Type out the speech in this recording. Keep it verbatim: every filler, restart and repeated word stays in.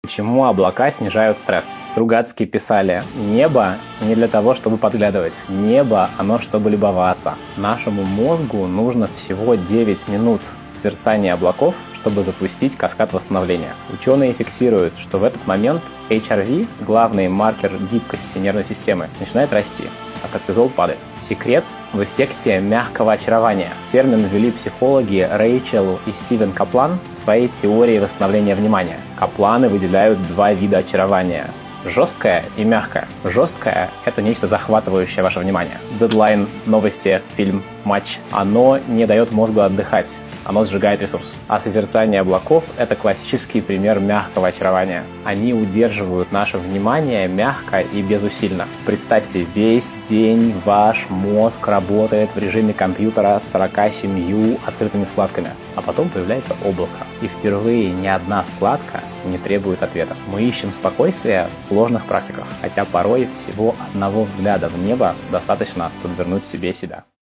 Почему облака снижают стресс? Стругацкие писали: небо не для того, чтобы подглядывать. Небо, оно чтобы любоваться. Нашему мозгу нужно всего девять минут созерцания облаков, чтобы запустить каскад восстановления. Ученые фиксируют, что в этот момент эйч ар ви, главный маркер гибкости нервной системы, начинает расти, а кортизол падает. Секрет в эффекте мягкого очарования. Термин ввели психологи Рэйчел и Стивен Каплан в своей теории восстановления внимания. Капланы выделяют два вида очарования: жесткое и мягкое. Жесткое – это нечто захватывающее ваше внимание. Дедлайн, новости, фильм, матч. Оно не дает мозгу отдыхать. Оно сжигает ресурс. А созерцание облаков – это классический пример мягкого очарования. Они удерживают наше внимание мягко и безусильно. Представьте, весь день ваш мозг работает в режиме компьютера с сорока семью открытыми вкладками. А потом появляется облако. И впервые ни одна вкладка не требует ответа. Мы ищем спокойствие в сложных практиках, хотя порой всего одного взгляда в небо достаточно подвернуть себе себя.